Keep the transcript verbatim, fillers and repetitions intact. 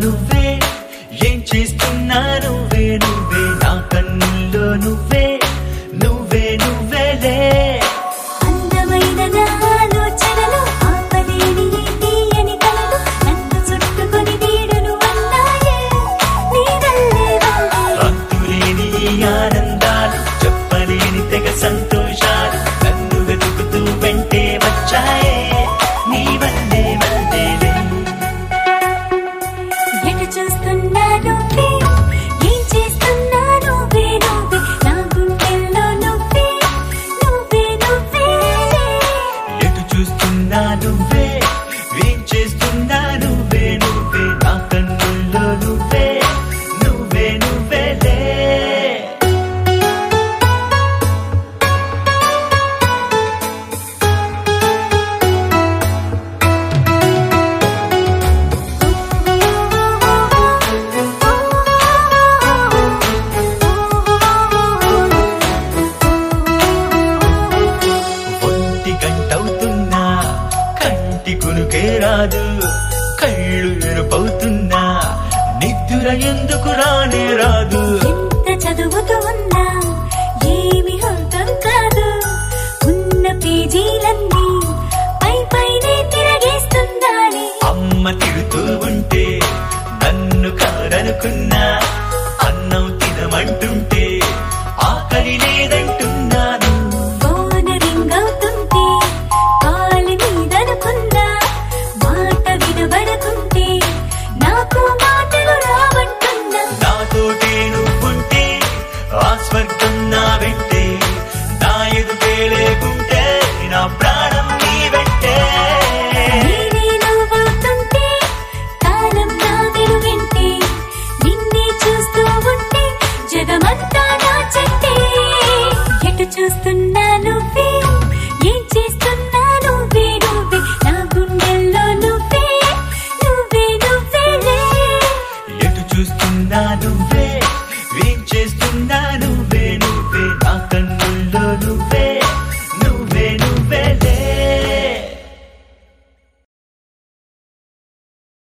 నువ్వే ఏం చేస్తున్నా నువ్వే నువ్వే నా కన్నుల్లో నువ్వే నువ్వే నువ్వేలే అందమైన నా ఆలోచనలు ఆపలేని ఈ తీయని కలలు నన్ను చుట్టుకొని వీడును అన్నాయే నీ వల్లే వల్లే అంతులేని ఈ ఆనందాలు చెప్పలేని తెగ సంతోషాలు నన్ను వెతుకుతూ వెంటే వచ్చాయే నీ వల్లే వల్లేలే ఎటు చూస్తున్నా నువ్వే ఏం చేస్తున్నా నువ్వే నువ్వే నా గుండెల్లో నువ్వే నువ్వే నువ్వేలే ఎటు చూస్తున్నా నువ్వే ఏం చేస్తున్నా నువ్వే నువ్వే నా కన్నుల్లో నువ్వే నువ్వే నువ్వేలే ఒంటి గంటవుతున్నా కంటి కునుకే రాదు కళ్ళు ఎరుపవుతున్నా నిద్ర ఎందుకు రానే రాదు ఎంత చదువుతూ ఉన్నా ఏమి అర్థం కాదు ఉన్న పేజీలన్నీ పై పైనే తిరగేస్తుందాని అమ్మ తిడుతూ ఉంటే నన్ను కాదనుకున్నా అన్నం తినమంటుంటే ఆకలి లేదంటూ